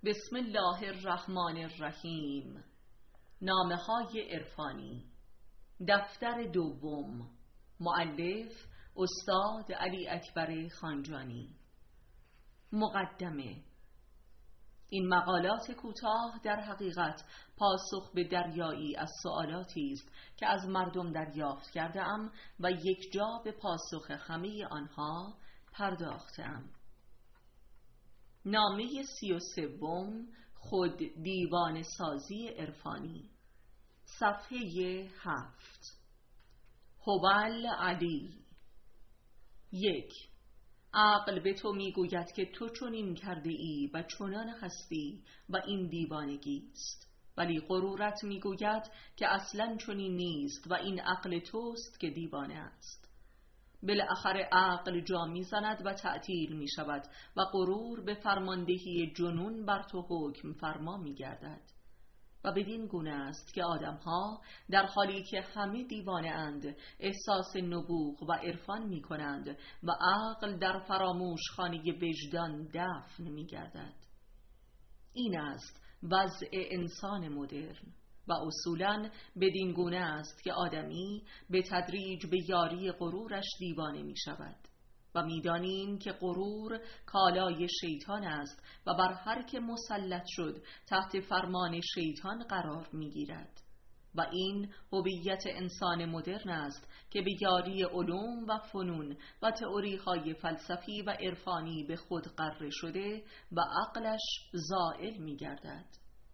بسم الله الرحمن الرحیم. نامه‌های عرفانی، دفتر دوم. مؤلف استاد علی اکبر خانجانی. مقدمه. این مقالات کوتاه در حقیقت پاسخ به دریایی از سوالاتی است که از مردم دریافت کرده‌ام و یک جا به پاسخ همه آنها پرداخته‌ام. نامه 33 خود دیوان سازی عرفانی، صفحه 7. هوال علی. 1. عقل به تو میگوید که تو چنین کرده ای و چنان هستی و این دیوانگی است، ولی غرورت میگوید که اصلا چنین نیست و این عقل توست که دیوانه است. بالاخره عقل جا میزند و تعطیل می شود و غرور به فرماندهی جنون بر تو حکم فرما می گردد. و بدین گونه است که آدمها در حالی که همه دیوانه اند احساس نبوغ و عرفان می کنند و عقل در فراموش خانه وجدان دفن می گردد. این است وضع انسان مدرن و اصولاً بدین گونه است که آدمی به تدریج به یاری غرورش دیوانه می شود و می دانیم که غرور کالای شیطان است و بر هر که مسلط شد تحت فرمان شیطان قرار می گیرد و این هویت انسان مدرن است که به یاری علوم و فنون و تئوری‌های فلسفی و عرفانی به خود غره شده و عقلش زائل می گردد.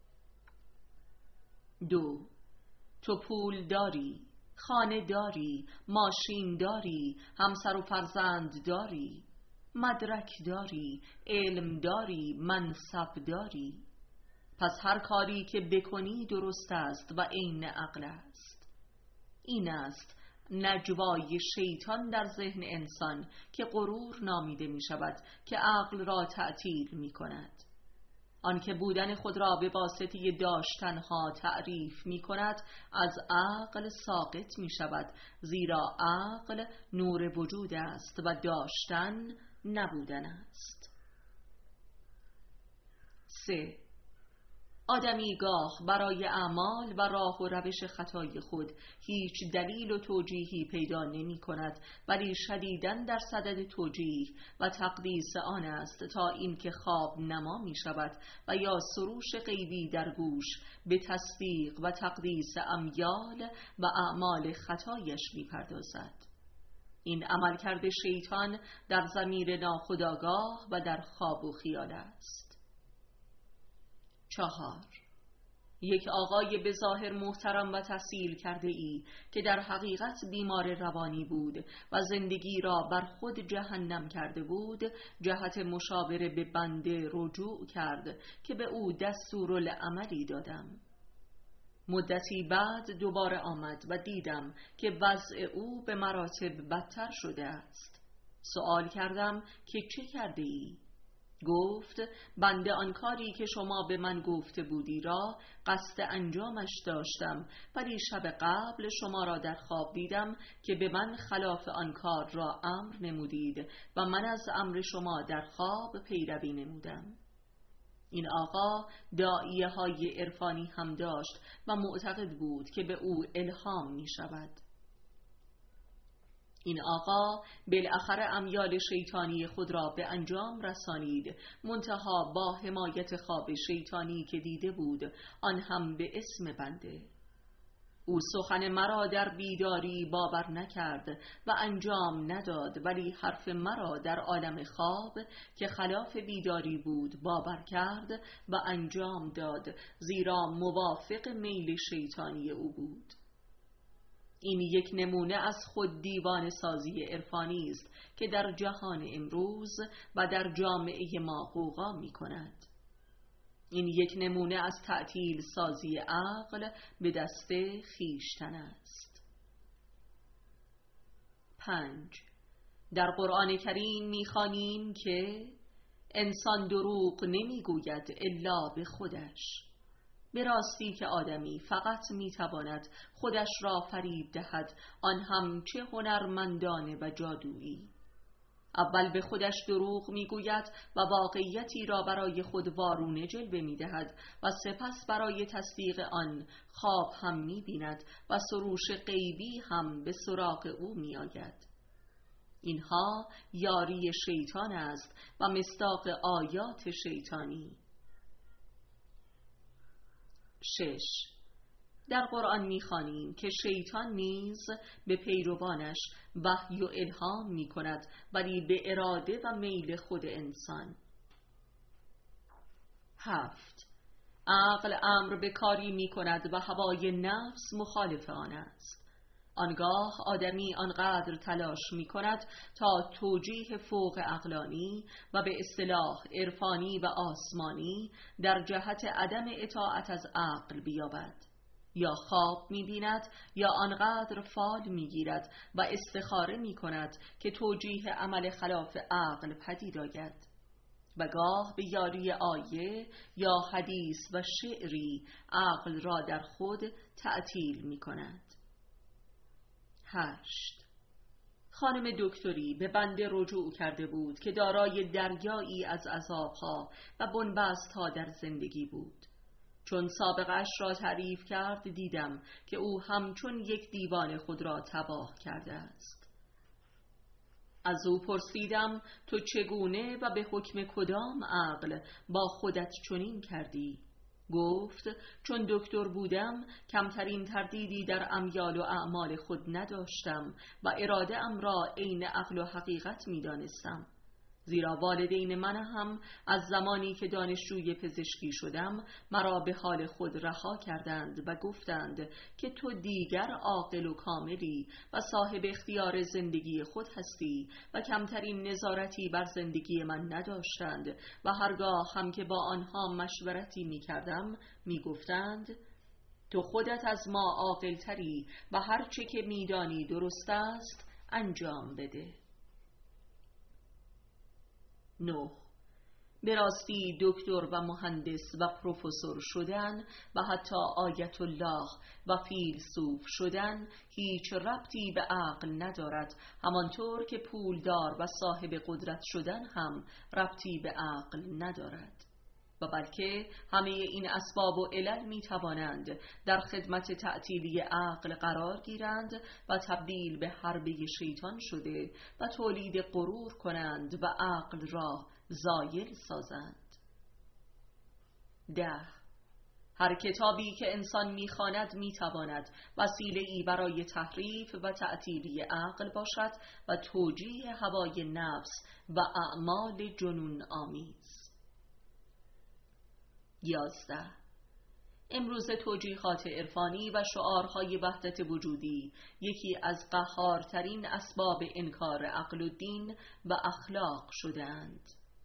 2. تو پول داری، خانه داری، ماشین داری، همسر و فرزند داری، مدرک داری، علم داری، منصب داری. پس هر کاری که بکنی درست است و عین عقل است. این است نجوای شیطان در ذهن انسان که غرور نامیده می شود که عقل را تعطیل می کند. آنکه بودن خود را به واسطه داشتنها تعریف می کند از عقل ساقط می شود، زیرا عقل نور وجود است و داشتن نبودن است. 3. آدمی گاه برای اعمال و راه و روش خطای خود هیچ دلیل و توجیهی پیدا نمی کند، ولی شدیداً در صدد توجیه و تقدیس آن است تا اینکه خواب نما می شود و یا سروش غیبی در گوش به تصدیق و تقدیس امیال و اعمال خطایش می پردازد. این عملکرد شیطان در ضمیر ناخودآگاه و در خواب و خیال است. 4. یک آقای به ظاهر محترم و تحصیل کرده ای که در حقیقت بیمار روانی بود و زندگی را بر خود جهنم کرده بود، جهت مشاوره به بنده رجوع کرد که به او دستورالعملی دادم. مدتی بعد دوباره آمد و دیدم که وضع او به مراتب بدتر شده است. سوال کردم که چه کرده ای؟ گفت بنده آن کاری که شما به من گفته بودی را قصد انجامش داشتم، ولی شب قبل شما را در خواب دیدم که به من خلاف آن کار را امر نمودید و من از امر شما در خواب پیروی نمودم. این آقا داعیه های عرفانی هم داشت و معتقد بود که به او الهام می شود. این آقا بالاخره امیال شیطانی خود را به انجام رسانید، منتها با حمایت خواب شیطانی که دیده بود، آن هم به اسم بنده. او سخن مرا در بیداری باور نکرد و انجام نداد، ولی حرف مرا در عالم خواب که خلاف بیداری بود باور کرد و انجام داد، زیرا موافق میل شیطانی او بود. این یک نمونه از خود دیوانه سازی عرفانی است که در جهان امروز و در جامعه ما غوغا می کند. این یک نمونه از تعطیل سازی عقل به دست خویشتن است. 5. در قرآن کریم می خوانیم که انسان دروغ نمی گوید الا به خودش. به راستی که آدمی فقط میتواند خودش را فریب دهد، آن هم چه هنرمندانه و جادویی. اول به خودش دروغ میگوید و واقعیتی را برای خود وارونه جلوه میدهد و سپس برای تصدیق آن خواب هم میبیند و سروش غیبی هم به سراغ او میآید. اینها یاری شیطان است و مصداق آیات شیطانی. 6. در قرآن می‌خوانیم که شیطان نیز به پیروانش وحی و الهام می‌کند، ولی به اراده و میل خود انسان. 7. عقل امر به کاری می‌کند و هوای نفس مخالف آن است. آنگاه آدمی آنقدر تلاش می‌کند تا توجیه فوق عقلانی و به اصطلاح عرفانی و آسمانی در جهت عدم اطاعت از عقل بیابد. یا خواب می‌بیند یا آنقدر فال می‌گیرد و استخاره می‌کند که توجیه عمل خلاف عقل پدید آید و گاه به یاری آیه یا حدیث و شعری عقل را در خود تعطیل می‌کند. 8. خانم دکتری به بنده رجوع کرده بود که دارای دریایی از عذابها و بنبستها در زندگی بود. چون سابقش را تعریف کرد دیدم که او همچون یک دیوان خود را تباه کرده است. از او پرسیدم تو چگونه و به حکم کدام عقل با خودت چنین کردی؟ گفت چون دکتر بودم کمترین تردیدی در امیال و اعمال خود نداشتم و اراده ام را عین عقل و حقیقت می دانستم. زیرا والدین من هم از زمانی که دانشجوی پزشکی شدم مرا به حال خود رها کردند و گفتند که تو دیگر عاقل و کاملی و صاحب اختیار زندگی خود هستی و کمترین نظارتی بر زندگی من نداشتند و هرگاه هم که با آنها مشورتی می کردم می گفتند تو خودت از ما عاقل‌تری و هر چه که می دانی درست است انجام بده. 9. به راستی دکتر و مهندس و پروفسور شدن و حتی آیت الله و فیلسوف شدن هیچ ربطی به عقل ندارد، همانطور که پولدار و صاحب قدرت شدن هم ربطی به عقل ندارد و بلکه همه این اسباب و علل می توانند در خدمت تعطیلی عقل قرار گیرند و تبدیل به حربه شیطان شده و تولید غرور کنند و عقل را زایل سازند. 10. هر کتابی که انسان می‌خواند می‌تواند وسیله‌ای برای تحریف و تعطیلی عقل باشد و توجیه هوای نفس و اعمال جنون آمیز. 11. امروز توجیهات عرفانی و شعارهای وحدت وجودی یکی از قهارترین اسباب انکار عقل و دین و اخلاق شدند.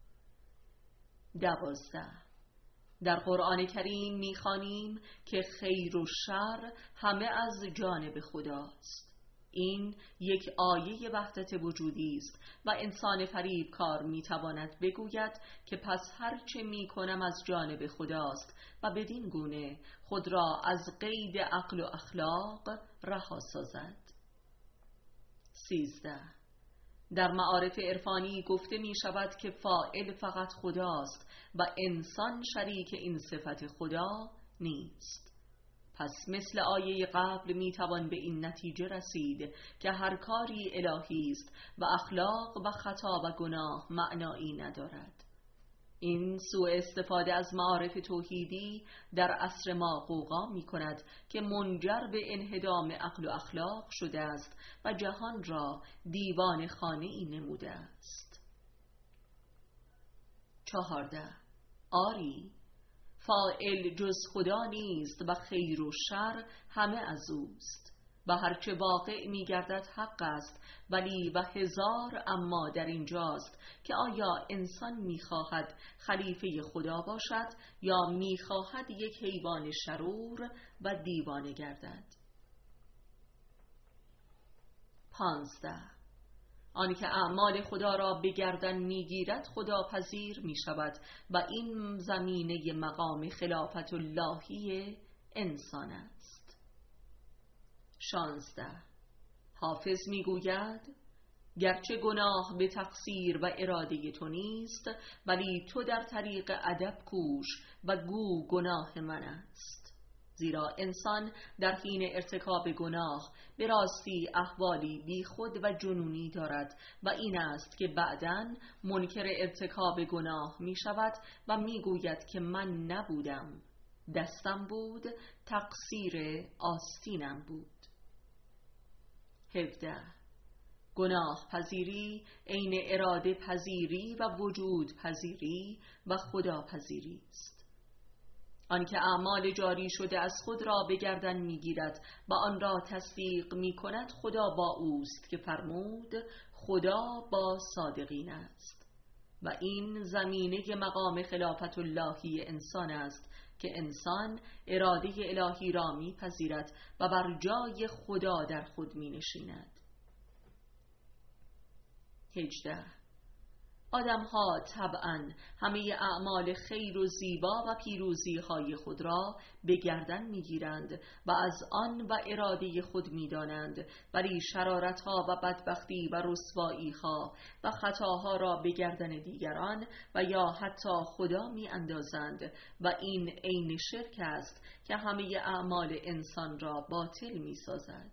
12. در قرآن کریم می‌خوانیم که خیر و شر همه از جانب خداست. این یک آیه وحدت وجودی است و انسان فریبکار میتواند بگوید که پس هر چه میکنم از جانب خداست و بدین گونه خود را از قید عقل و اخلاق رها سازد. 13. در معارف عرفانی گفته می شود که فاعل فقط خداست و انسان شریک این صفت خدا نیست. پس مثل آیه قبل میتوان به این نتیجه رسید که هر کاری الهی است و اخلاق و خطا و گناه معنایی ندارد. این سوء استفاده از معارف توحیدی در عصر ما غوغا می کند که منجر به انهدام عقل و اخلاق شده است و جهان را دیوان خانه‌ای نموده است. 14. آری فاعل جز خدا نیست و خیر و شر همه از اوست و هرچه واقع می گردد حق است، ولی و هزار اما در اینجاست که آیا انسان می خواهد خلیفه خدا باشد یا می خواهد یک حیوان شرور و دیوانه گردد. 15. آنی که اعمال خدا را به گردن میگیرد خداپذیر می شود و این زمینه مقام خلافت اللهی انسان است. 16. حافظ میگوید گرچه گناه به تقصیر و اراده تو نیست، ولی تو در طریق ادب کوش و گو گناه من است. زیرا انسان در حین ارتکاب گناه به راستی احوالی بی خود و جنونی دارد و این است که بعداً منکر ارتکاب گناه می شود و می گوید که من نبودم، دستم بود، تقصیر آستینم بود. 17. گناه پذیری عین اراده پذیری و وجود پذیری و خدا پذیری است. آنکه اعمال جاری شده از خود را به گردن میگیرد و آن را تصدیق می کند خدا با اوست که فرمود خدا با صادقین است. و این زمینه مقام خلافت اللهی انسان است که انسان اراده الهی را میپذیرد و بر جای خدا در خود می نشیند. 18. آدم‌ها طبعاً همه اعمال خیر و زیبا و پیروزی‌های خود را به گردن می‌گیرند و از آن و اراده خود می‌دانند، ولی شرارت‌ها و بدبختی و رسوایی‌ها و خطاها را به گردن دیگران و یا حتی خدا می‌اندازند و این عین شرک است که همه اعمال انسان را باطل می‌سازد.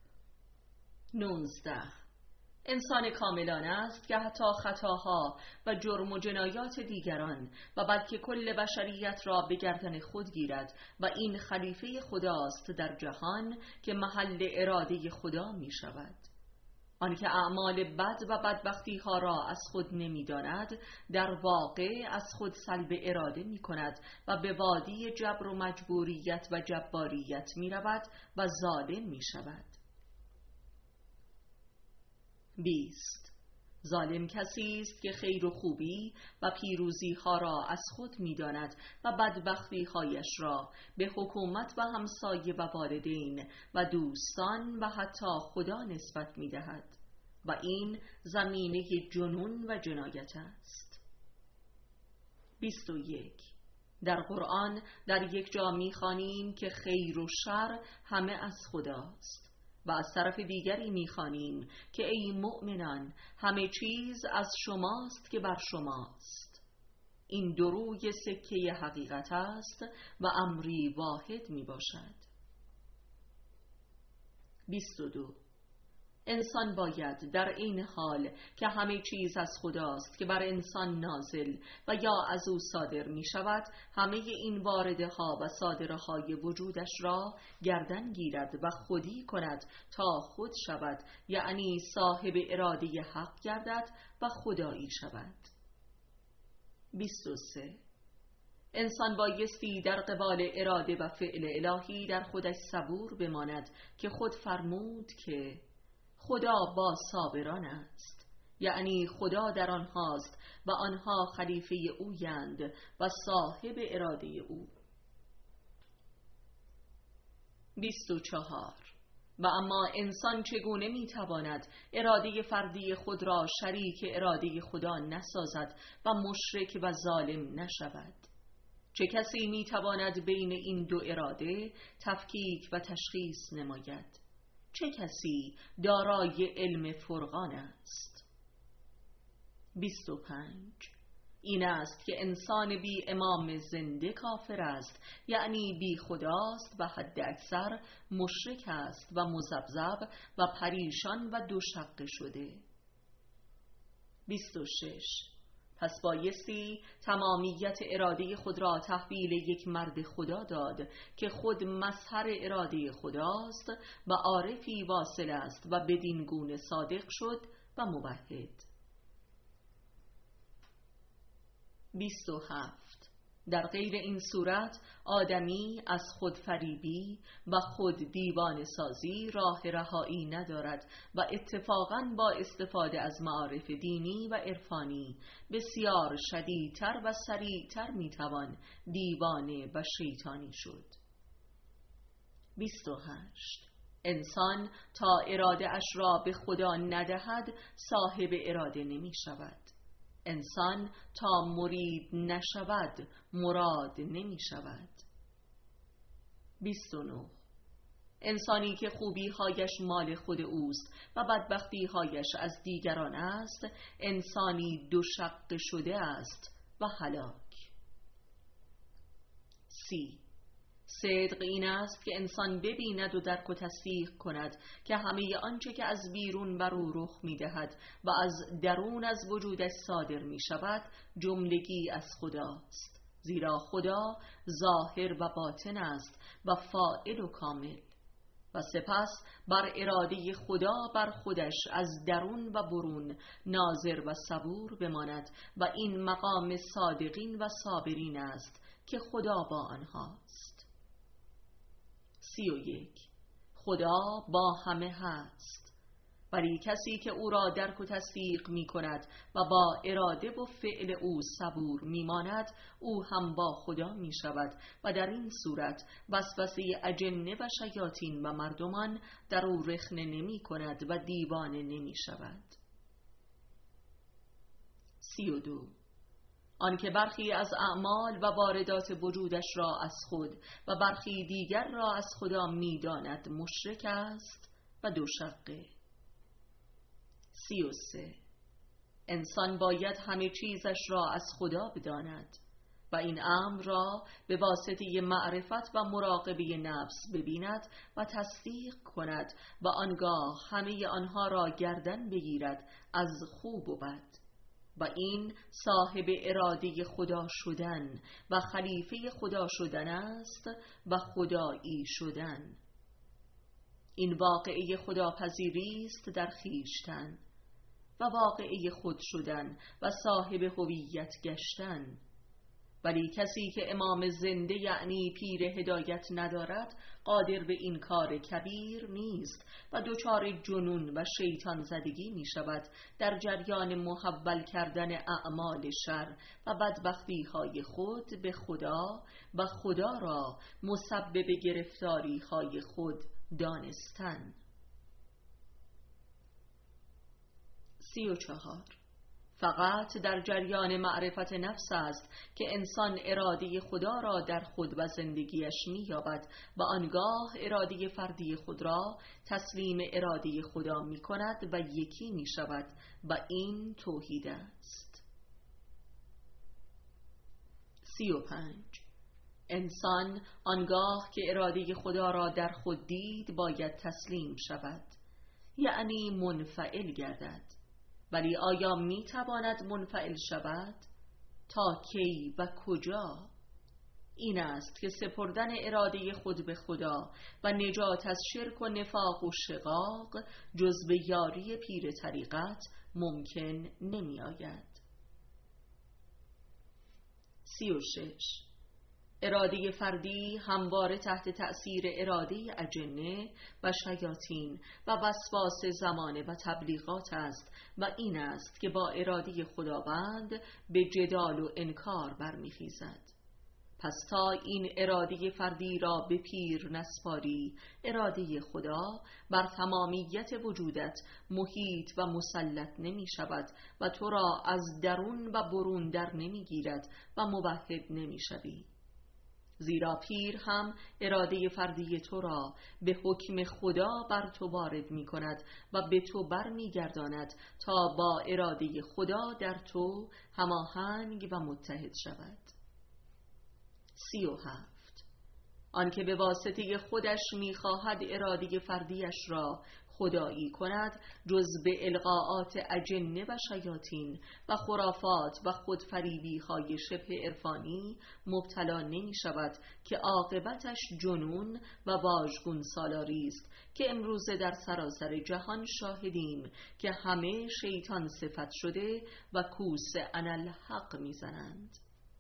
19. انسان کاملان است که حتی خطاها و جرم و جنایات دیگران و بلکه کل بشریت را به گردن خود گیرد و این خلیفه خداست در جهان که محل اراده خدا می شود. آنکه اعمال بد و بدبختی ها را از خود نمی داند در واقع از خود سلب اراده می کند و به وادی جبر و مجبوریت و جباریت می رود و ظالم می شود. 20. ظالم کسی است که خیر و خوبی و پیروزی ها را از خود می داند و بدبختی هایش را به حکومت و همسایه و والدین و دوستان و حتی خدا نسبت می دهد و این زمینه جنون و جنایت است. 21. در قرآن در یک جا می خوانیم که خیر و شر همه از خداست و از طرف دیگری می‌خوانیم که ای مؤمنان همه چیز از شماست که بر شماست. این دو روی سکه حقیقت است و امری واحد میباشد. 22. انسان باید در این حال که همه چیز از خداست که بر انسان نازل و یا از او صادر می شود همه این وارده ها و صادره های وجودش را گردن گیرد و خودی کند تا خود شود، یعنی صاحب اراده حق گردد و خدایی شود. 23. انسان بایستی در قبال اراده و فعل الهی در خودش صبور بماند که خود فرمود که خدا با صابران است، یعنی خدا در آنهاست و آنها خلیفه اویند و صاحب اراده او. 24. و اما انسان چگونه میتواند اراده فردی خود را شریک اراده خدا نسازد و مشرک و ظالم نشود؟ چه کسی میتواند بین این دو اراده تفکیک و تشخیص نماید؟ چه کسی دارای علم فرقان است؟ 25. این است که انسان بی امام زنده کافر است، یعنی بی خداست و حد اکثر مشرک است و مذبذب و پریشان و دوشقه شده. 26. پس بایستی تمامیت اراده خود را تحویل یک مرد خدا داد که خود مظهر اراده خداست و عارفی واصل است و بدین گونه صادق شد و موحد. 27. در غیر این صورت آدمی از خود فریبی و خود دیوانه سازی راه رهایی ندارد و اتفاقاً با استفاده از معارف دینی و عرفانی بسیار شدیدتر و سریعتر میتوان دیوانه و شیطانی شد. 28. انسان تا اراده اش را به خدا ندهد صاحب اراده نمی شود. انسان تا مرید نشود مراد نمی شود. 29. انسانی که خوبی‌هایش مال خود اوست و بدبختی‌هایش از دیگران است، انسانی دوشقه شده است و هلاک. صدق این است که انسان ببیند و درک و تصدیق کند که همه آنچه که از بیرون بر او رخ می‌دهد و از درون از وجودش صادر می‌شود جملگی از خداست، زیرا خدا ظاهر و باطن است و فاعل و کامل، و سپس بر اراده خدا بر خودش از درون و برون ناظر و صبور بماند و این مقام صادقین و صابرین است که خدا با آنهاست. 31. خدا با همه هست، ولی کسی که او را درک و تصدیق می کند و با اراده و فعل او صبور می ماند، او هم با خدا می شود و در این صورت وسوسه اجنه و شیاطین و مردمان در او رخنه نمی کند و دیوانه نمی شود. 32. آنکه برخی از اعمال و واردات وجودش را از خود و برخی دیگر را از خدا می‌داند مشرک است و دوشقه. 33. انسان باید همه چیزش را از خدا بداند و این امر را به واسطه معرفت و مراقبه نفس ببیند و تصدیق کند و آنگاه همه آنها را گردن بگیرد از خوب و بد، و این صاحب اراده خدا شدن و خلیفه خدا شدن است و خدایی شدن. این واقعه خداپذیری است در خویشتن و واقعه خود شدن و صاحب هویت گشتن. ولی کسی که امام زنده یعنی پیر هدایت ندارد قادر به این کار کبیر نیست و دچار جنون و شیطان زدگی می شود در جریان محول کردن اعمال شر و بدبختی های خود به خدا و خدا را مسبب گرفتاری های خود دانستن. 34. فقط در جریان معرفت نفس است که انسان اراده خدا را در خود و زندگیش می‌یابد و آنگاه اراده فردی خود را تسلیم اراده خدا می‌کند و یکی می‌شود و این توحید است. 35. انسان آنگاه که اراده خدا را در خود دید باید تسلیم شود، یعنی منفعل گردد. ولی آیا می تواند منفعل شود؟ تا کی و کجا؟ این است که سپردن اراده خود به خدا و نجات از شرک و نفاق و شقاق جز به یاری پیر طریقت ممکن نمی آید. 36. اراده فردی همواره تحت تأثیر اراده اجنه و شیاطین و وسواس زمانه و تبلیغات است و این است که با اراده خداوند به جدال و انکار برمیخیزد. پس تا این اراده فردی را به پیر نسپاری، اراده خدا بر تمامیت وجودت محیط و مسلط نمی شود و تو را از درون و برون در نمی گیرد و موحد نمی شوی. زیرا پیر هم اراده فردی تو را به حکم خدا بر تو وارد می کند و به تو بر می گرداند تا با اراده خدا در تو هماهنگ و متحد شود. 37. آنکه به واسطه خودش می خواهد اراده فردیش را خدایی کند جز به القاءات اجنه و شیاطین و خرافات و خودفریبی های شبه عرفانی مبتلا نمی شود که عاقبتش جنون و واژگون سالاری است که امروزه در سراسر جهان شاهدیم که همه شیطان صفت شده و کوس انالحق می زنند.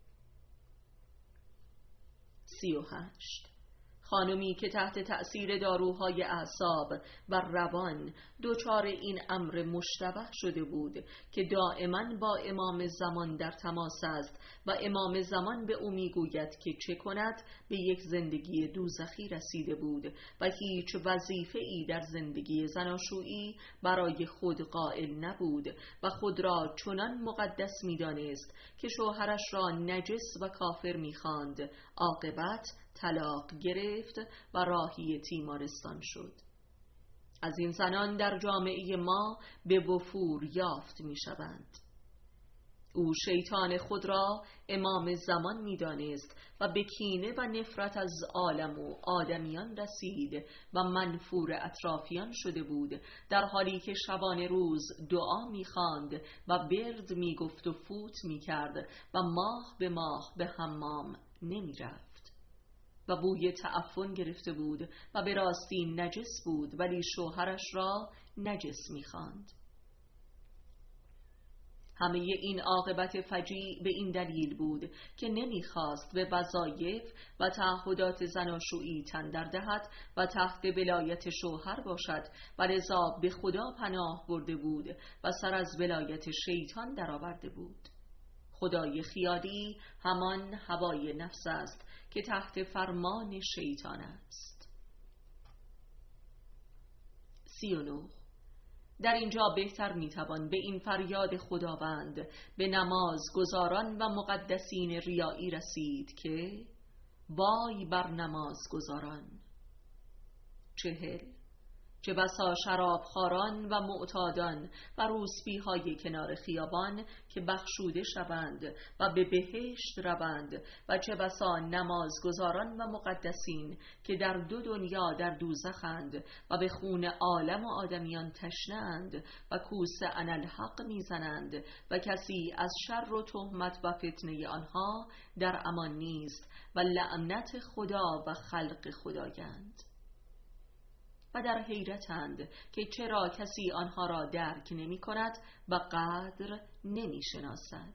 38. خانمی که تحت تأثیر داروهای اعصاب و روان دچار این امر مشتبه شده بود که دائما با امام زمان در تماس است و امام زمان به او میگوید که چه کند، به یک زندگی دوزخی رسیده بود و هیچ وظیفه‌ای در زندگی زناشویی برای خود قائل نبود و خود را چنان مقدس می‌دانست که شوهرش را نجس و کافر می‌خواند. عاقبت طلاق گرفت گرفت و راهی تیمارستان شد. از این زنان در جامعه ما به وفور یافت می شوند. او شیطان خود را امام زمان می دانست و به کینه و نفرت از عالم و آدمیان رسید و منفور اطرافیان شده بود، در حالی که شبانه روز دعا می خواند و ورد می گفت و فوت می کرد و ماه به ماه به حمام نمی رفت و بوی تعفن گرفته بود و به راستی نجس بود، ولی شوهرش را نجس می خواند. همه این عاقبت فجیع به این دلیل بود که نمیخواست به وظایف و تعهدات زناشویی تن در دهد و تحت ولایت شوهر باشد و لذا به خدا پناه برده بود و سر از ولایت شیطان درآورده بود. خدای خیالی همان هوای نفس است که تحت فرمان شیطان است. 39. در اینجا بهتر میتوان به این فریاد خداوند به نماز گزاران و مقدسین ریایی رسید که وای بر نماز گزاران. 40. چه بسا شرابخواران و معتادان و روسپی‌های کنار خیابان که بخشوده شوند و به بهشت روند، و چه بسا نمازگزاران و مقدسین که در دو دنیا در دوزخند و به خون عالم و آدمیان تشنه‌اند و کوس اناالحق میزنند و کسی از شر و تهمت و فتنه آنها در امان نیست و لعنت خدا و خلق خدایند. و در حیرتند که چرا کسی آنها را درک نمی کند و قدر نمی شناسد.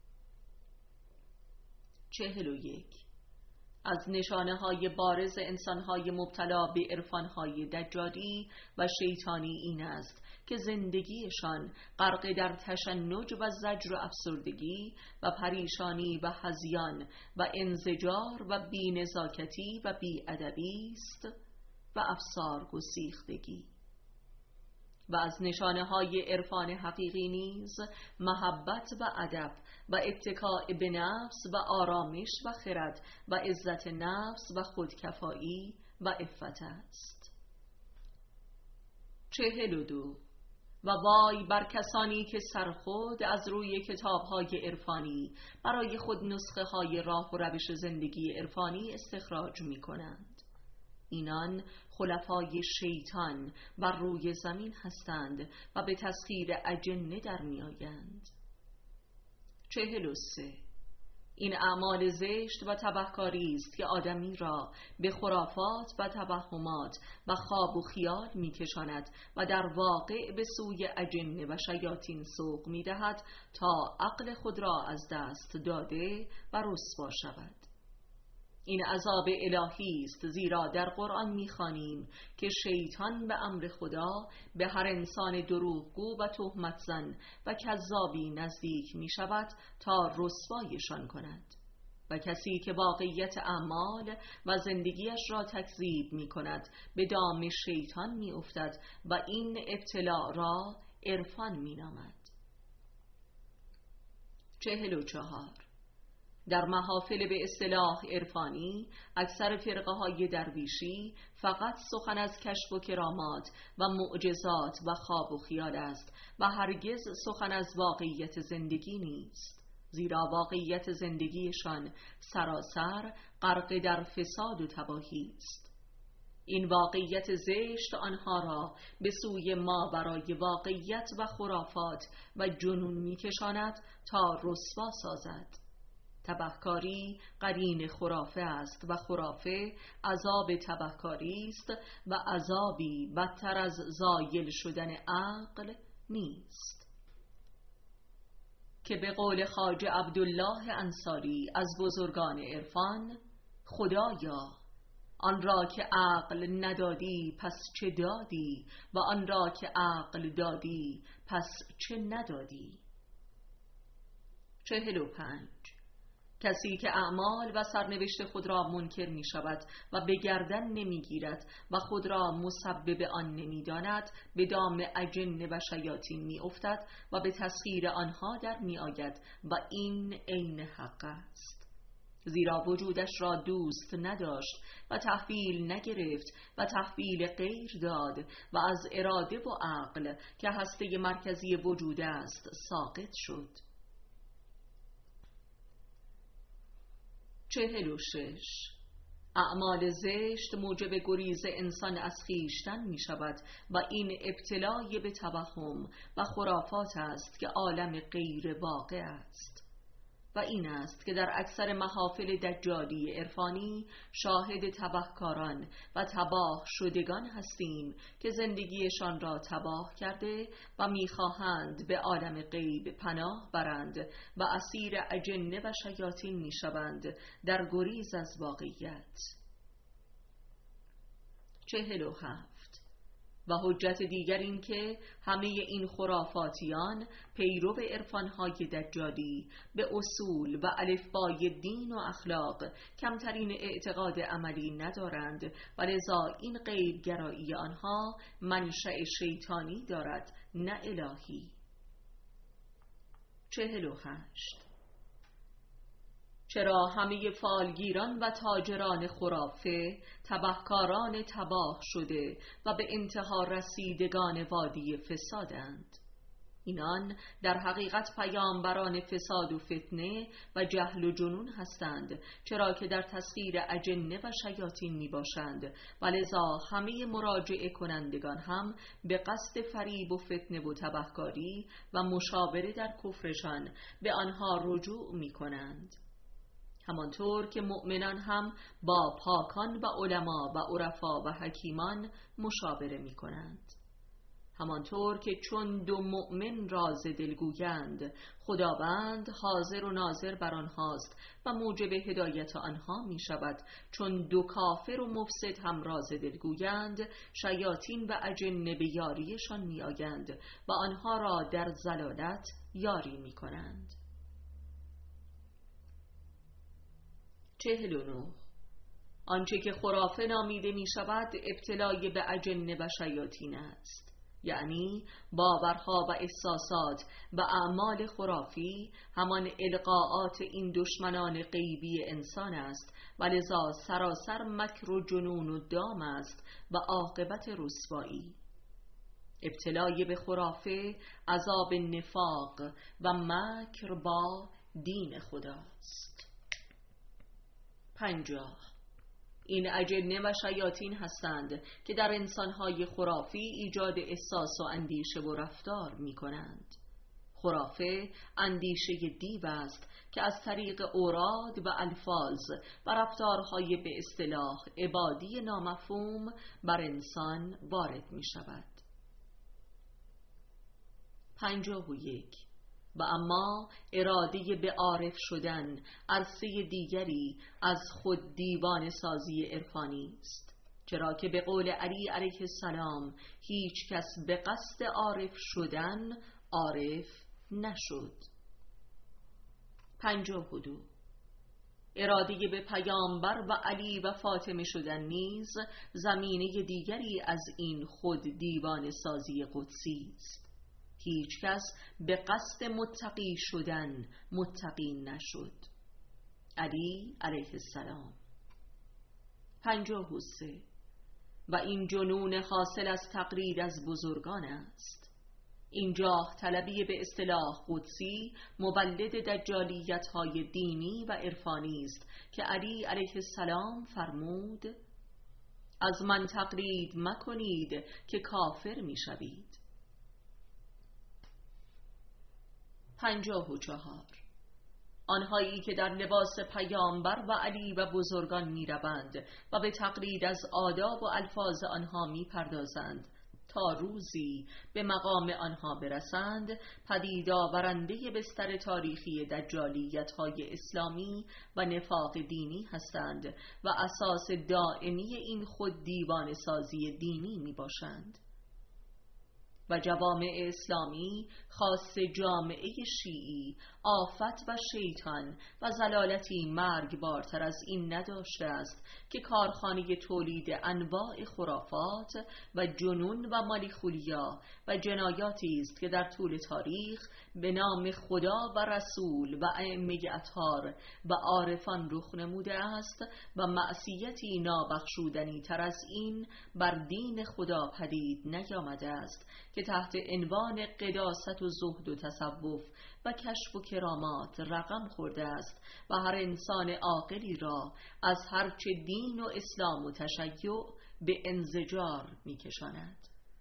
41. از نشانه های بارز انسانهای مبتلا به عرفانهای دجالی و شیطانی این است که زندگیشان غرق در تشنج و زجر و افسردگی و پریشانی و هذیان و انزجار و بی‌نزاکتی و بی‌ادبی است و افسار گسیختگی. و از نشانه های عرفان حقیقی نیز محبت و ادب و اتکاء به نفس و آرامش و خرد و عزت نفس و خودکفایی و عفت است. 42. و وای بر کسانی که سرخود از روی کتاب‌های عرفانی برای خود نسخه های راه و روش زندگی عرفانی استخراج می کنند. اینان خلفای شیطان بر روی زمین هستند و به تسخیر اجنه در می آیند. 43. این اعمال زشت و تبهکاری است که آدمی را به خرافات و توهمات و خواب و خیال می کشاند و در واقع به سوی اجنه و شیاطین سوق می دهد تا عقل خود را از دست داده و رسوا شود. این عذاب الهی است، زیرا در قرآن می‌خوانیم که شیطان به امر خدا به هر انسان دروغگو و تهمت زن و کذابی نزدیک می شود تا رسوایشان کند، و کسی که واقعیت اعمال و زندگیش را تکذیب می کند به دام شیطان می افتد و این ابتلاء را عرفان می نامد. 44. در محافل به اصطلاح عرفانی اکثر فرقه های درویشی فقط سخن از کشف و کرامات و معجزات و خواب و خیال است و هرگز سخن از واقعیت زندگی نیست، زیرا واقعیت زندگیشان سراسر غرق در فساد و تباهی است. این واقعیت زشت آنها را به سوی ماورای واقعیت و خرافات و جنون می‌کشاند تا رسوا سازد. تبهکاری قرین خرافه است و خرافه عذاب تبهکاری است و عذابی بدتر از زایل شدن عقل نیست. که به قول خواجه عبدالله انصاری از بزرگان عرفان: خدایا آن را که عقل ندادی پس چه دادی و آن را که عقل دادی پس چه ندادی. 45. کسی که اعمال و سرنوشت خود را منکر می شود و به گردن نمی گیرد و خود را مسبب آن نمی داند به دام اجنه و شیاطین می افتد و به تسخیر آنها در می آید و این عین حق است. زیرا وجودش را دوست نداشت و تحویل نگرفت و تحویل غیر داد و از اراده و عقل که هسته مرکزی وجود است ساقط شد. 46. اعمال زشت موجب گریز انسان از خویشتن می شود و این ابتلای به توهم و خرافات است که عالم غیر واقع است و این است که در اکثر محافل دجالی عرفانی شاهد تبهکاران و تباه شدگان هستیم که زندگیشان را تباه کرده و می‌خواهند به عالم غیب پناه برند و اسیر اجنه و شیاطین می‌شوند در گریز از واقعیت. 47. و حجت دیگر این که همه این خرافاتیان پیرو عرفان‌های دجالی به اصول و الفبای دین و اخلاق کمترین اعتقاد عملی ندارند و لذا این غیب‌گرایی آنها منشأ شیطانی دارد نه الهی. 48. چرا همه فالگیران و تاجران خرافه تبهکاران تباه شده و به انتها رسیدگان وادی فسادند؟ اینان در حقیقت پیامبران فساد و فتنه و جهل و جنون هستند، چرا که در تسخیر اجنه و شیاطین می باشند و لذا همه مراجعه کنندگان هم به قصد فریب و فتنه و تبهکاری و مشاوره در کفرشان به آنها رجوع می کنند. همانطور که مؤمنان هم با پاکان و علما و عرفا و حکیمان مشاوره می کنند. همانطور که چون دو مؤمن راز دلگویند خداوند حاضر و ناظر بر آنهاست و موجب هدایت آنها می شود، چون دو کافر و مفسد هم راز دلگویند شیاطین و اجنه به یاریشان می آیند و آنها را در ضلالت یاری می کنند. 49. آنچه که خرافه نامیده می شود ابتلای به اجنه و شیاطین است، یعنی باورها و احساسات و اعمال خرافی همان القاءات این دشمنان غیبی انسان است و لذا سراسر مکر و جنون و دام است و عاقبت رسوایی. ابتلای به خرافه عذاب نفاق و مکر با دین خداست. 50. این اجنه و شیاطین هستند که در انسانهای خرافی ایجاد احساس و اندیشه و رفتار می کنند. خرافه اندیشه دیو است که از طریق اوراد و الفاظ و رفتارهای به اصطلاح عبادی نامفهوم بر انسان وارد می شود. 51. و اما اراده به عارف شدن عرصه دیگری از خود دیوان سازی عرفانی است، چرا که به قول علی علیه السلام هیچ کس به قصد عارف شدن عارف نشد. 52. اراده به پیامبر و علی و فاطمه شدن نیز زمینه دیگری از این خود دیوان سازی قدسی است. هیچ کس به قصد متقی شدن متقی نشد. علی علیه السلام. 53. و این جنون حاصل از تقلید از بزرگان است. این جاه طلبی به اصطلاح قدسی مولد دجالیت های دینی و عرفانی است که علی علیه السلام فرمود: از من تقلید مکنید که کافر می شوید. 54. آنهایی که در لباس پیامبر و علی و بزرگان می روند و به تقلید از آداب و الفاظ آنها می پردازند تا روزی به مقام آنها برسند، پدید آورنده بستر تاریخی دجالیت های اسلامی و نفاق دینی هستند و اساس دائمی این خود دیوان سازی دینی می باشند. و جوامع اسلامی خاص جامعه شیعی آفت و شیطان و ضلالتی مرگبارتر از این نداشته است که کارخانه تولید انواع خرافات و جنون و مالیخولیا و جنایاتی است که در طول تاریخ به نام خدا و رسول و ائمه اطهار و عارفان رخ نموده است و معصیتی نابخشودنی تر از این بر دین خدا پدید نیامده است که تحت عنوان قداست و زهد و تصوف و کشف و کرامات رقم خورده است و هر انسان عاقلی را از هرچه دین و اسلام و تشیع به انزجار می‌کشاند.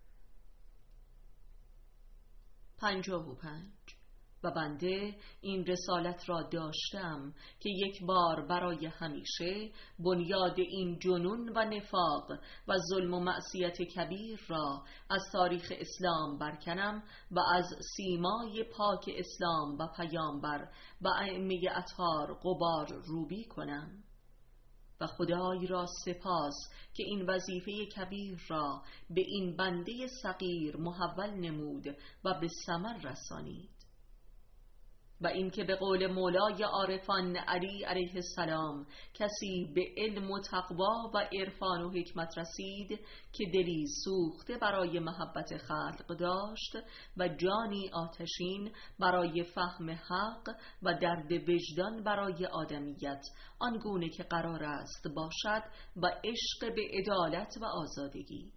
55 و بنده این رسالت را داشتم که یک بار برای همیشه بنیاد این جنون و نفاق و ظلم و معصیت کبیر را از تاریخ اسلام برکنم و از سیمای پاک اسلام و پیامبر و ائمه اطهار غبار روبی کنم. و خدای را سپاس که این وظیفه کبیر را به این بنده صغیر محول نمود و به ثمر رسانید. و اینکه به قول مولای عارفان علی علیه السلام کسی به علم و تقوا و عرفان و حکمت رسید که دلی سوخته برای محبت خلق داشت و جانی آتشین برای فهم حق و درد وجدان برای آدمیت، آنگونه که قرار است باشد، و عشق به عدالت و آزادگی.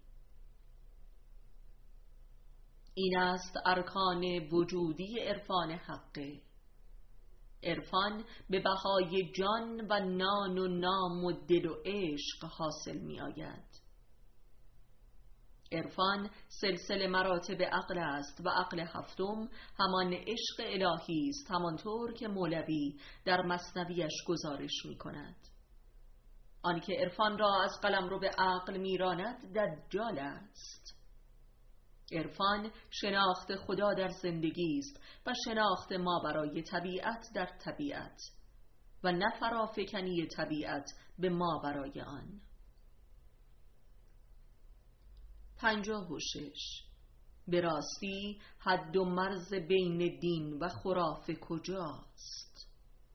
این است ارکان وجودی عرفان حقه. عرفان به بهای جان و نان و نام و دل و عشق حاصل می آید. عرفان سلسله مراتب عقل است و عقل هفتم همان عشق الهی است، همانطور که مولوی در مثنویش گزارش می کند. آنکه عرفان را از قلمرو به عقل می راند دجال است. عرفان شناخت خدا در زندگی است و شناخت ما برای طبیعت در طبیعت و نه فرافکنی طبیعت به ما برای آن. 56 به راستی حد و مرز بین دین و خرافه کجاست؟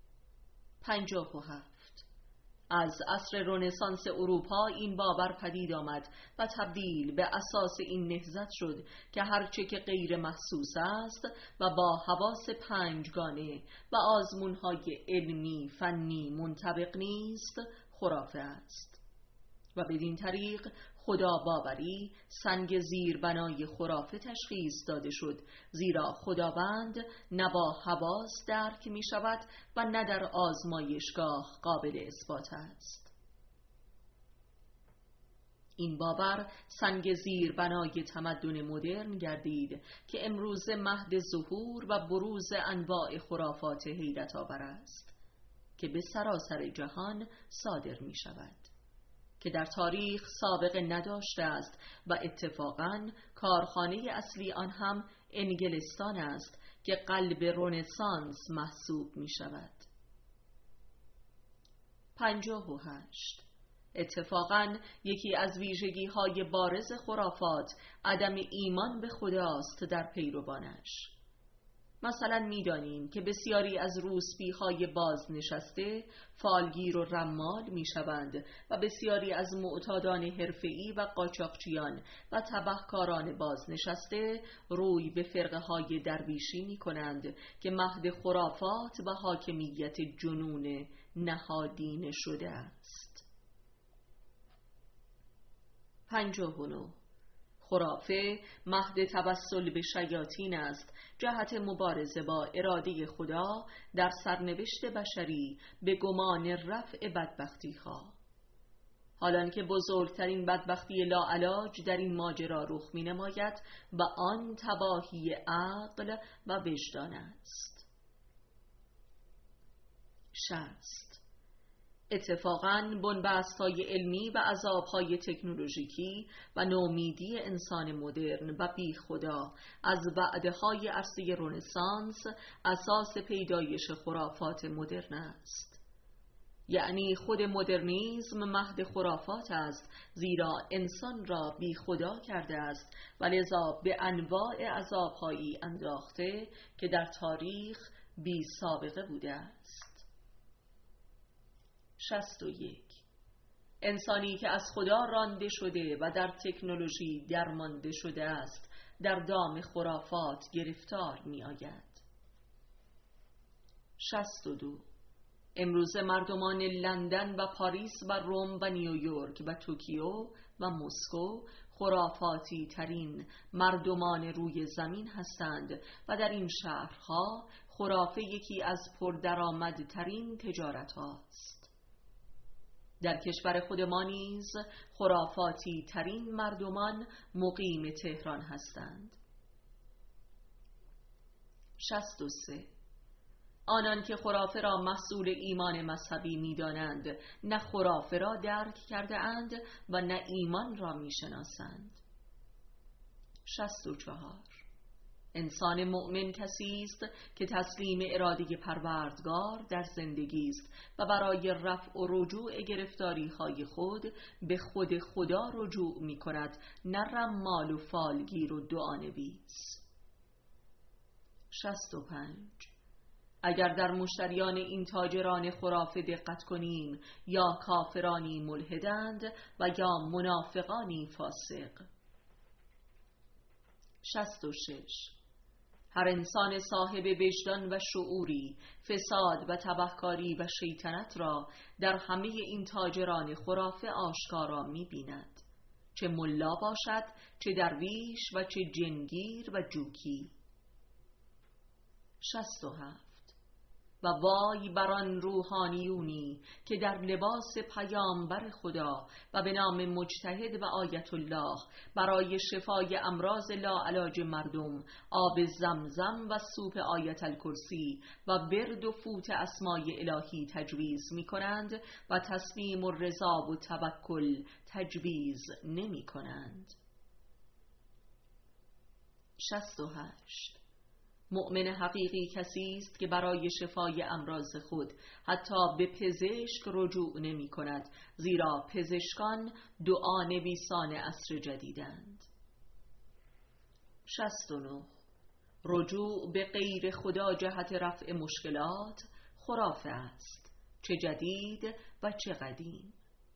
57 از عصر رنسانس اروپا این باور پدید آمد و تبدیل به اساس این نهضت شد که هرچه که غیر محسوس است و با حواس پنجگانه و آزمونهای علمی فنی منطبق نیست خرافه است و بدین طریق خدا باوری سنگ زیربنای خرافه تشخیص داده شد، زیرا خداوند نه با حواس درک می شود و نه در آزمایشگاه قابل اثبات است. این باور سنگ زیربنای تمدن مدرن گردید که امروز مهد ظهور و بروز انواع خرافات حیرت آور است که به سراسر جهان صادر می شود، که در تاریخ سابقه نداشته است و اتفاقاً کارخانه اصلی آن هم انگلستان است که قلب رنسانس محسوب می شود. 58 اتفاقاً یکی از ویژگی‌های بارز خرافات عدم ایمان به خداست در پیروانش. مثلا می‌دانیم که بسیاری از روسپی‌های بازنشسته فالگیر و رمال می‌شوند و بسیاری از معتادان حرفه‌ای و قاچاقچیان و تبهکاران بازنشسته روی به فرقه‌های درویشی می‌کنند که مهد خرافات و حاکمیت جنون نهادینه شده است. 59 خرافه مهد توسل به شیاطین است جهت مبارزه با اراده خدا در سرنوشت بشری به گمان رفع بدبختی ها. حالان که بزرگترین بدبختی لاعلاج در این ماجرا رخ می نماید و آن تباهی عقل و وجدان است. 60 اتفاقاً بنبست‌های علمی و عذاب‌های تکنولوژیکی و نومیدی انسان مدرن و بی خدا از وعده‌های عرصه رنسانس اساس پیدایش خرافات مدرن است. یعنی خود مدرنیسم مهد خرافات است، زیرا انسان را بی خدا کرده است و لذا به انواع عذابهایی انداخته که در تاریخ بی سابقه بوده است. 61. انسانی که از خدا رانده شده و در تکنولوژی درمانده شده است در دام خرافات گرفتار می آید. 62. امروز مردمان لندن و پاریس و روم و نیویورک و توکیو و مسکو خرافاتی ترین مردمان روی زمین هستند و در این شهرها خرافه یکی از پردرآمدترین تجارت هاست. در کشور خود ما نیز خرافاتی ترین مردمان مقیم تهران هستند. 63. آنان که خرافه را محصول ایمان مذهبی می دانند نه خرافه را درک کرده اند و نه ایمان را می شناسند. 64. انسان مؤمن کسی است که تسلیم اراده پروردگار در زندگی است و برای رفع و رجوع گرفتاری های خود به خود خدا رجوع می کند، نه رمال و فالگیر و دعانویس. 65. اگر در مشتریان این تاجران خرافه دقت کنیم، یا کافرانی ملحدند و یا منافقانی فاسق. 66. هر انسان صاحب وجدان و شعوری فساد و تبهکاری و شیطنت را در همه این تاجران خرافه آشکارا می بیند، چه ملا باشد، چه درویش و چه جنگیر و جوکی. 67. و وای بر آن روحانیونی که در لباس پیامبر خدا و به نام مجتهد و آیت الله برای شفای امراض لاعلاج مردم آب زمزم و سوپ آیت الکرسی و ورد و فوت اسمای الهی تجویز می کنند و تسلیم و رضا و توکل تجویز نمی کنند. 68. مؤمن حقیقی کسی است که برای شفای امراض خود حتی به پزشک رجوع نمی کند، زیرا پزشکان دعا نویسان عصر جدیدند. 69. رجوع به غیر خدا جهت رفع مشکلات خرافه است، چه جدید و چه قدیم.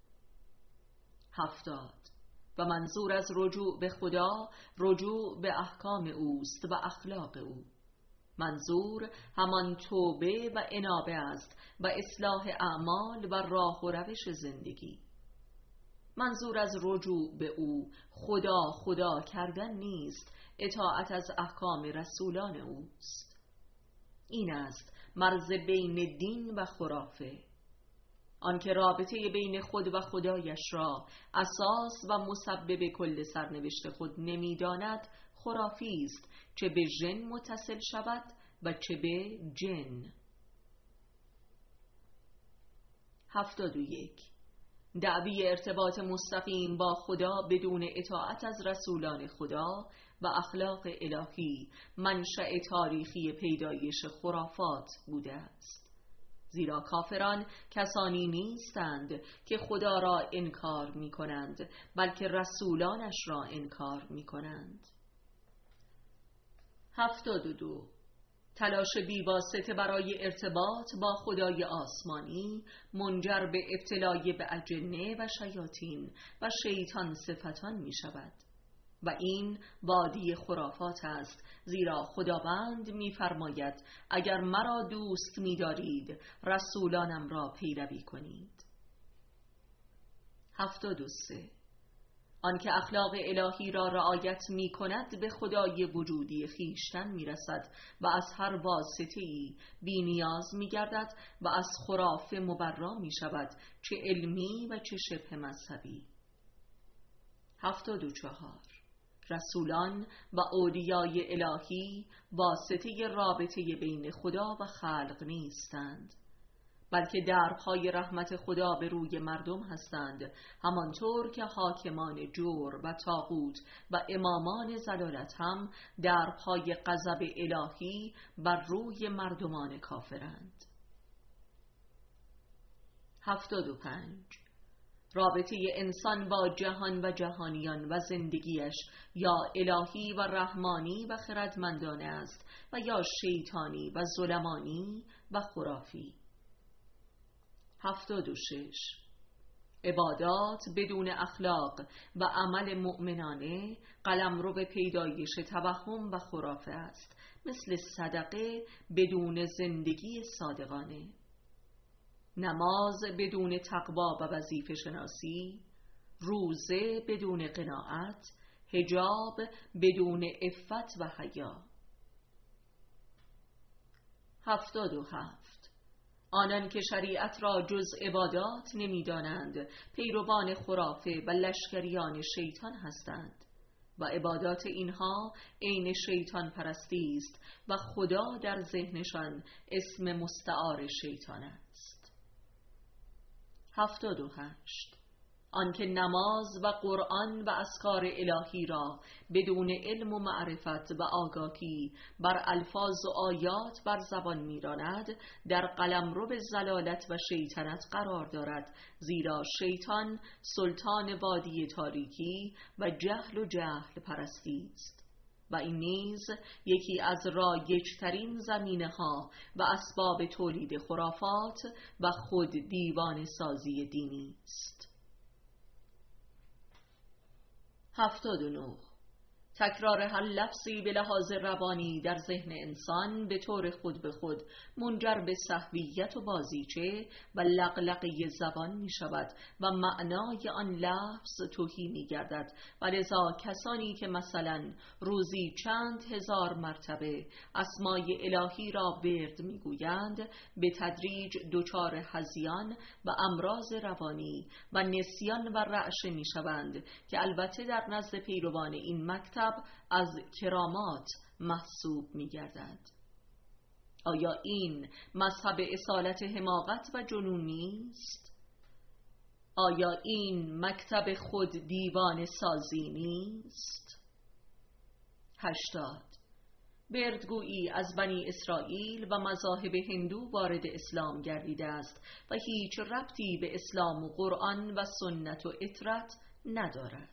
70. و منظور از رجوع به خدا رجوع به احکام اوست و اخلاق او. منظور همان توبه و انابه است و اصلاح اعمال و راه و روش زندگی. منظور از رجوع به او خدا کردن نیست، اطاعت از احکام رسولان اوست. این است مرز بین دین و خرافه. آنکه رابطه بین خود و خدایش را اساس و مسبب کل سرنوشت خود نمی‌داند خرافی است، چه به ژن متصل شود و چه به جن. 71. دعوی ارتباط مستقیم با خدا بدون اطاعت از رسولان خدا و اخلاق الهی منشأ تاریخی پیدایش خرافات بوده است، زیرا کافران کسانی نیستند که خدا را انکار می کنند، بلکه رسولانش را انکار می کنند. 72. تلاش بی‌واسطه برای ارتباط با خدای آسمانی منجر به ابتلای به اجنه و شیاطین و شیطان صفتان می شود و این وادی خرافات است، زیرا خداوند می فرماید اگر مرا دوست می دارید رسولانم را پیروی کنید. 73. آنکه اخلاق الهی را رعایت می کند به خدای وجودی خیشتن می رسد و از هر واسطه‌ای بی نیاز می گردد و از خرافه مبرا می شود، چه علمی و چه شبه مذهبی. 74. رسولان و اولیای الهی واسطه رابطه بین خدا و خلق نیستند، بلکه درپای رحمت خدا به روی مردم هستند، همانطور که حاکمان جور و طاغوت و امامان ضلالت هم درپای غضب الهی بر روی مردمان کافرند. 75. رابطه انسان با جهان و جهانیان و زندگیش یا الهی و رحمانی و خردمندانه است و یا شیطانی و ظلمانی و خرافی. 76. عبادات بدون اخلاق و عمل مؤمنانه قلمرو به پیدایش توهم و خرافه است، مثل صدقه بدون زندگی صادقانه، نماز بدون تقوا و وظیفه شناسی، روزه بدون قناعت، حجاب بدون عفت و حیا. 77. آنان که شریعت را جز عبادات نمی‌دانند پیروان خرافه و لشکریان شیطان هستند و عبادات اینها عین شیطان پرستی است و خدا در ذهنشان اسم مستعار شیطان است. 78. آنکه نماز و قرآن و اذکار الهی را بدون علم و معرفت و آگاهی بر الفاظ و آیات بر زبان می‌راند در قلمرو ضلالت و شیطنت قرار دارد، زیرا شیطان سلطان وادی تاریکی و جهل پرستی است و این نیز یکی از رایج‌ترین زمینه‌ها و اسباب تولید خرافات و خود دیوانه سازی دینی است. 79. تکرار هر لفظی به لحاظ روانی در ذهن انسان به طور خود به خود منجر به سهویت و بازیچه و لقلقه زبان می شود و معنای آن لفظ تهی می گردد و لذا کسانی که مثلا روزی چند هزار مرتبه اسمای الهی را ورد می گویند به تدریج دچار هذیان و امراض روانی و نسیان و رعشه می شوند که البته در نزد پیروان این مکتب از کرامات محسوب می گردد. آیا این مذهب اصالت حماقت و جنون نیست؟ آیا این مکتب خود دیوانه سازی نیست؟ 80. بردگویی از بنی اسرائیل و مذاهب هندو وارد اسلام گردیده است و هیچ ربطی به اسلام و قرآن و سنت و اطرت ندارد.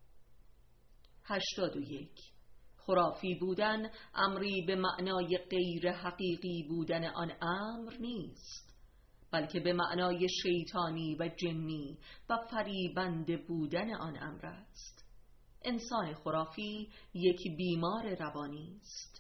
81. خرافی بودن امری به معنای غیر حقیقی بودن آن امر نیست، بلکه به معنای شیطانی و جنی و فریبنده بودن آن امر است. انسان خرافی یک بیمار روانی است.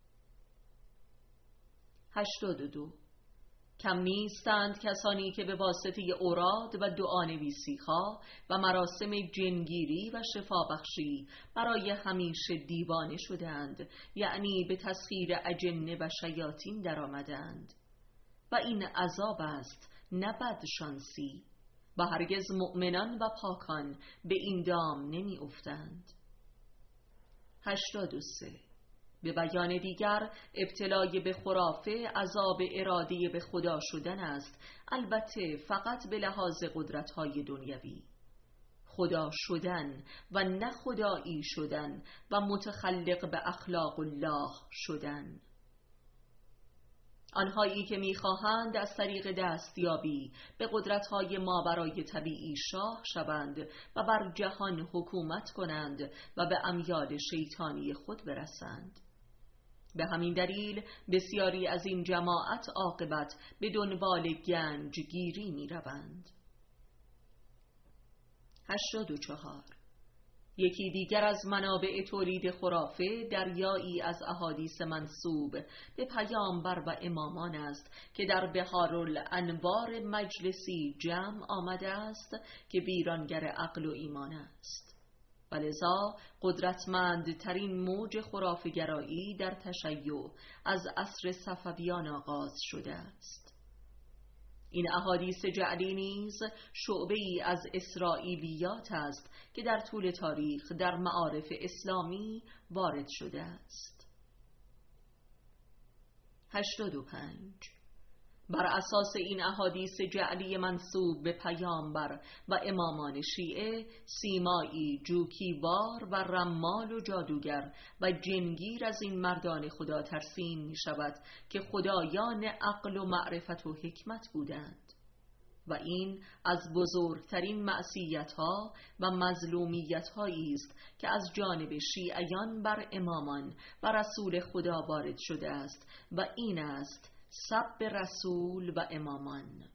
82. کم نیستند کسانی که به واسطه اوراد و دعانویسی‌ها و مراسم جنگیری و شفابخشی برای همیشه دیوانه شدند، یعنی به تسخیر اجنه و شیاطین در آمدند و این عذاب است نه بدشانسی و هرگز مؤمنان و پاکان به این دام نمی افتند. 83. به بیان دیگر ابتلای به خرافه عذاب اراده به خدا شدن است، البته فقط به لحاظ قدرت‌های دنیوی. خدا شدن و نه خدایی شدن و متخلق به اخلاق الله شدن. آنهایی که می‌خواهند از طریق دستیابی به قدرت‌های ماورای طبیعی شاه شوند و بر جهان حکومت کنند و به امیال شیطانی خود برسند. به همین دلیل بسیاری از این جماعت عاقبت به دنبال گنج گیری می روند. 84. یکی دیگر از منابع تولید خرافه دریایی از احادیث منسوب به پیامبر و امامان است که در بحارالانوار مجلسی جمع آمده است که ویرانگر عقل و ایمان است. ولذا قدرتمندترین موج خرافه‌گرایی در تشیع از عصر صفویان آغاز شده است. این احادیث جعلی نیز شعبه‌ای از اسرائیلیات است که در طول تاریخ در معارف اسلامی وارد شده است. 85. بر اساس این احادیث جعلی منسوب به پیامبر و امامان شیعه، سیمایی جوکیوار و رمال و جادوگر و جنگیر از این مردان خدا ترسیم می شود که خدایان عقل و معرفت و حکمت بودند. و این از بزرگترین معصیت‌ها و مظلومیت‌هایی است که از جانب شیعیان بر امامان و رسول خدا وارد شده است و این است سب رسول و امامان.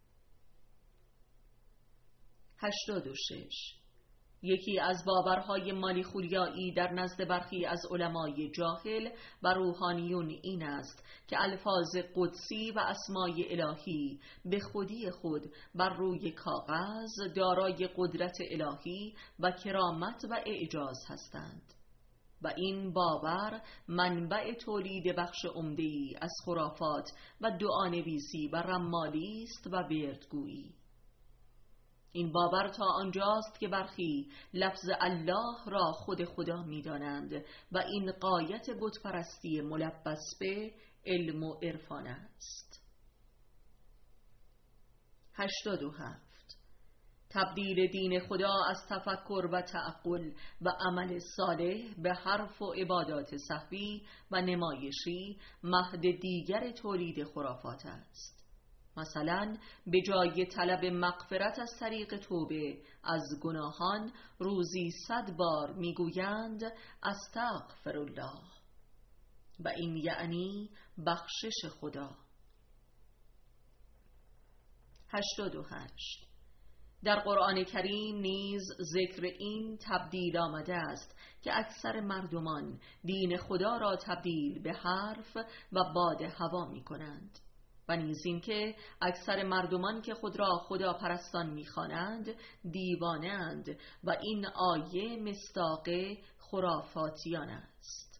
86. یکی از باورهای مالیخولیایی در نزد برخی از علمای جاهل و روحانیون این است که الفاظ قدسی و اسمای الهی به خودی خود بر روی کاغذ دارای قدرت الهی و کرامت و اعجاز هستند و این باور منبع تولید بخش عمده‌ای از خرافات و دعانویسی و رمالی است و وردگویی. این باور تا آنجاست که برخی لفظ الله را خود خدا می دانند و این غایت بتپرستی ملبس به علم و عرفان است. 87. تبدیل دین خدا از تفکر و تعقل و عمل صالح به حرف و عبادات سهوی و نمایشی مهد دیگر تولید خرافات است. مثلا به جای طلب مغفرت از طریق توبه از گناهان روزی 100 بار میگویند استغفر الله و این یعنی بخشش خدا. 88. در قرآن کریم نیز ذکر این تبدیل آمده است که اکثر مردمان دین خدا را تبدیل به حرف و باد هوا می کنند و نیز این که اکثر مردمان که خود را خدا پرستان می‌خوانند دیوانه اند و این آیه مصداق خرافاتیان است.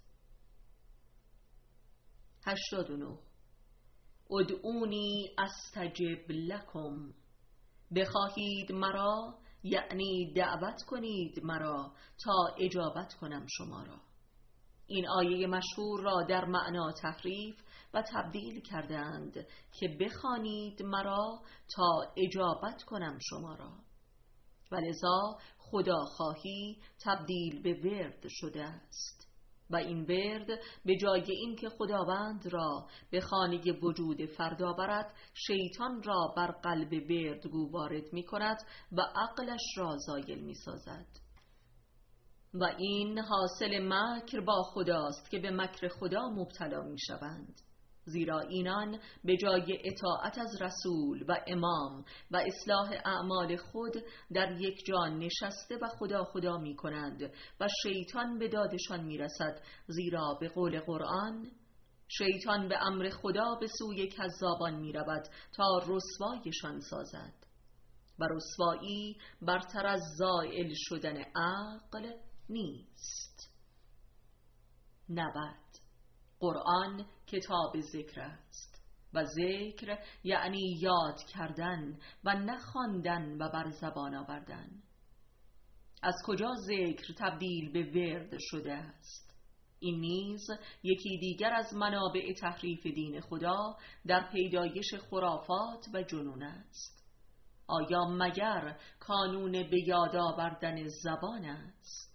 89. ادعونی استجب لکم، بخواهید مرا یعنی دعوت کنید مرا تا اجابت کنم شما را. این آیه مشهور را در معنا تحریف و تبدیل کردند که بخوانید مرا تا اجابت کنم شما را و لذا خداخواهی تبدیل به ورد شده است و این ورد به جای این که خداوند را به خانه وجود فردا برد شیطان را بر قلب وردگو وارد می کند و عقلش را زایل می سازد و این حاصل مکر با خداست که به مکر خدا مبتلا می شوند، زیرا اینان به جای اطاعت از رسول و امام و اصلاح اعمال خود در یک جا نشسته و خدا می کنند و شیطان به دادشان می رسد، زیرا به قول قرآن شیطان به امر خدا به سوی کذابان می رود تا رسوایشان سازد و رسوایی برتر از زائل شدن عقل نیست. 90. قرآن کتاب ذکر است و ذکر یعنی یاد کردن و نخواندن و بر زبان آوردن. از کجا ذکر تبدیل به ورد شده است؟ این نیز یکی دیگر از منابع تحریف دین خدا در پیدایش خرافات و جنون است. آیا مگر کانون به یاد آوردن زبان است؟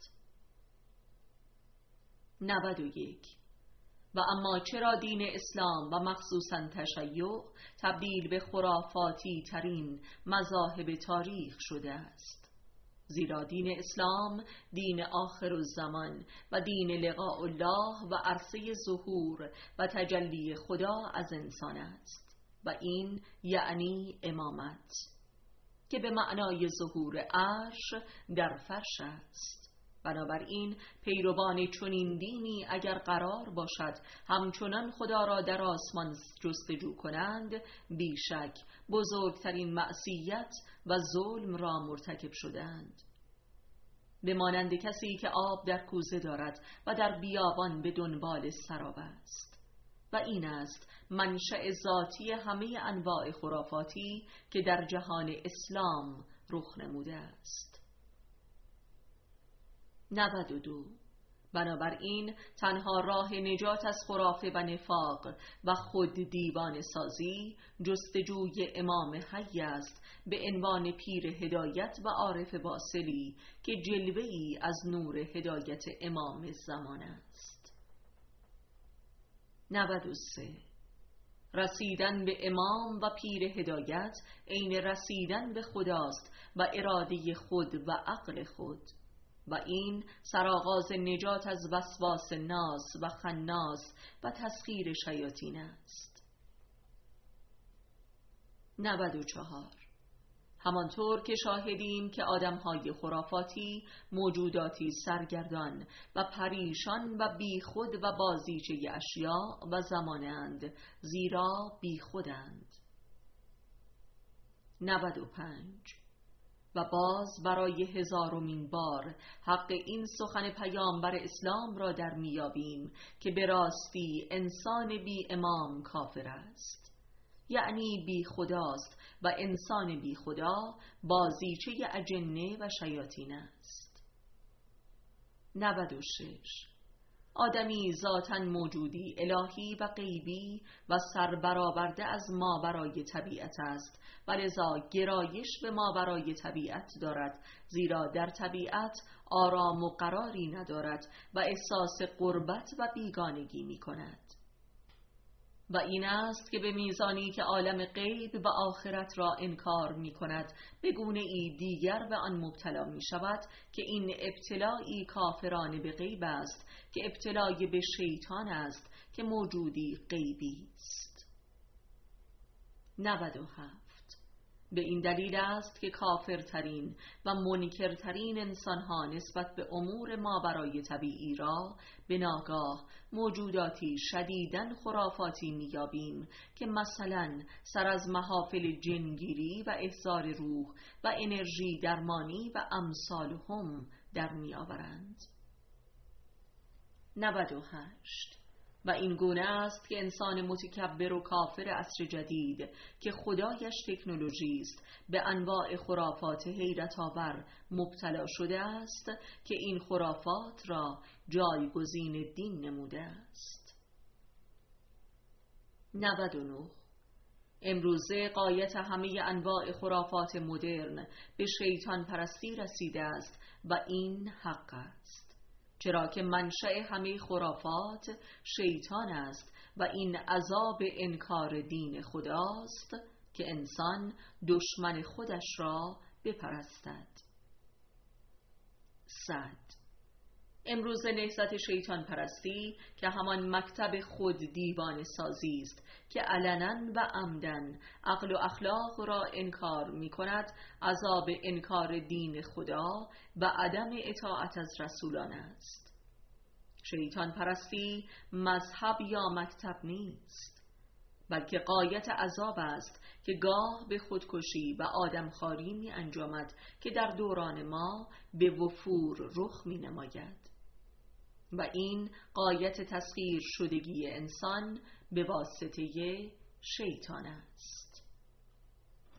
91. و اما چرا دین اسلام و مخصوصاً تشیع تبدیل به خرافاتی ترین مذاهب تاریخ شده است؟ زیرا دین اسلام دین آخر الزمان و دین لقاء الله و عرصه ظهور و تجلی خدا از انسان است و این یعنی امامت که به معنای ظهور عرش در فرش است. بنابراین پیروان چنین دینی اگر قرار باشد همچنان خدا را در آسمان جستجو کنند، بیشک بزرگترین معصیت و ظلم را مرتکب شدند. به مانند کسی که آب در کوزه دارد و در بیابان به دنبال سراب است و این است منشأ ذاتی همه انواع خرافاتی که در جهان اسلام رخ نموده است. 92. بنابراین تنها راه نجات از خرافه و نفاق و خود دیوانه سازی جستجوی امام حی است به عنوان پیر هدایت و عارف واصلی که جلوه‌ای از نور هدایت امام زمان است. 93. رسیدن به امام و پیر هدایت عین رسیدن به خداست و اراده خود و عقل خود، و این سرآغاز نجات از وسواس ناس و خناس و تسخیر شیاطین است. 94. همانطور که شاهدیم که آدمهای خرافاتی موجوداتی سرگردان و پریشان و بیخود و بازیچه اشیاء و زمانند، زیرا بیخودند. 95. و باز برای 1000مین بار حق این سخن پیامبر اسلام را در میابیم که به راستی انسان بی امام کافر است، یعنی بی خداست و انسان بی خدا بازیچه اجنه و شیاطین است. 96. آدمی ذاتاً موجودی الهی و غیبی و سربرآورده از ماورای طبیعت است و لذا گرایش به ماورای طبیعت دارد، زیرا در طبیعت آرام و قراری ندارد و احساس غربت و بیگانگی می کند. و این است که به میزانی که عالم غیب و آخرت را انکار می کند، به گونه ای دیگر به آن مبتلا می شود که این ابتلایی کافرانه به غیب است، که ابتلای به شیطان است که موجودی غیبی است. 97. به این دلیل است که کافرترین و منکرترین انسانها نسبت به امور ماورای طبیعی را به ناگاه موجوداتی شدیداً خرافاتی میابیم که مثلا سر از محافل جنگیری و احضار روح و انرژی درمانی و امثالهم در میآورند. 98. و این گونه است که انسان متکبر و کافر عصر جدید که خدایش تکنولوژی است، به انواع خرافات حیرت آور مبتلا شده است که این خرافات را جایگزین دین نموده است. 99. امروزه غایت همه انواع خرافات مدرن به شیطان پرستی رسیده است و این حق است، چرا که منشأ همه خرافات شیطان است و این عذاب انکار دین خداست که انسان دشمن خودش را بپرستد. 100. امروز نهضت شیطان پرستی که همان مکتب خود دیوانه سازی است که علنا و عمدن عقل و اخلاق را انکار می کند، عذاب انکار دین خدا و عدم اطاعت از رسولان است. شیطان پرستی مذهب یا مکتب نیست، بلکه غایت عذاب است که گاه به خودکشی و آدمخواری می انجامد که در دوران ما به وفور رخ می نماید و این غایت تسخیر شدگی انسان به واسطه شیطان است.